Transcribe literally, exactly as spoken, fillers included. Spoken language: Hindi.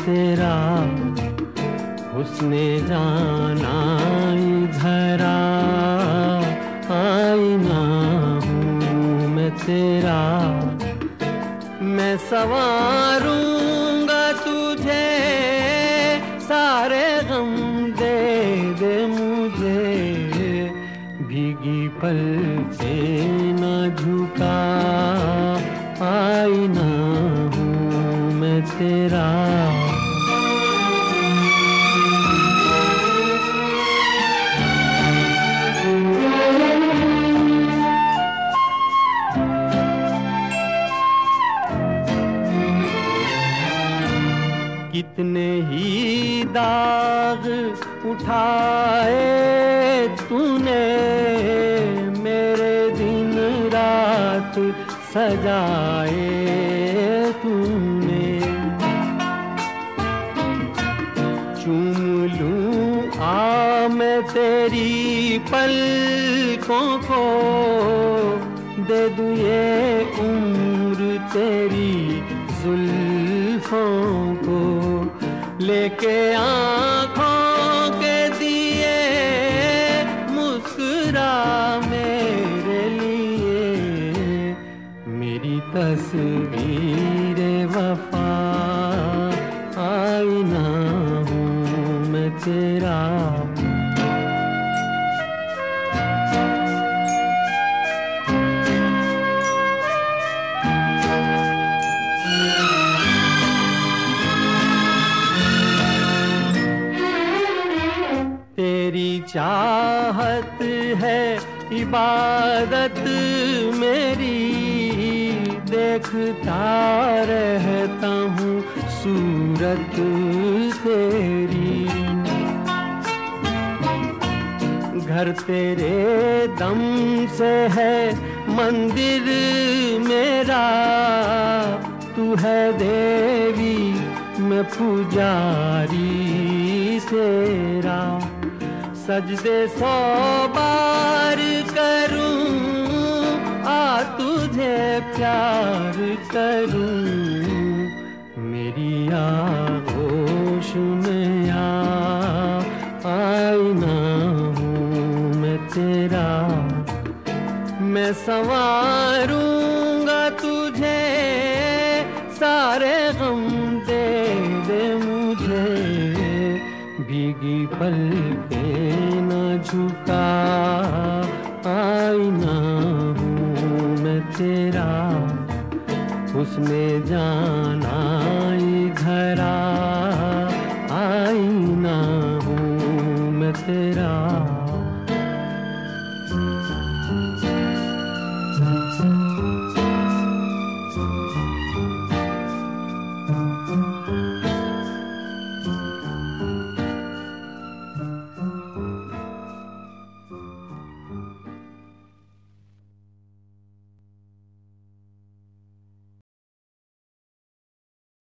तेरा, हुस्ने जाना इधर आ, आईना हूँ मैं तेरा। मैं संवारूंगा तुझे, सारे गम दे दे मुझे, भीगी पलकें न झुका, आईना हूँ मैं तेरा। कितने ही दाग उठाए तूने, मेरे दिन रात सजाए तूने। चूम लूं आ मैं तेरी पलकों को, दे दूं ये उम्र तेरी जुल्फों को, लेके आँखों के दिए मुस्कुरा मेरे लिए। मेरी तस्वीर वफा, आईना हूँ मैं तेरा। तेरी चाहत है इबादत मेरी, देखता रहता हूँ सूरत तेरी। घर तेरे दम से है मंदिर मेरा, तू है देवी मैं पुजारी तेरा। सजदे सौ बार करूं, आ तुझे प्यार करूं, मेरी आगोश में आ, आईना हूँ मैं तेरा। मैं संवारूंगा तुझे, सारे गम दे दे मुझे, भीगी पलकें न झुका, आईना हूँ मैं तेरा। हुस्ने जाना इधर आ, आईना हूँ मैं तेरा।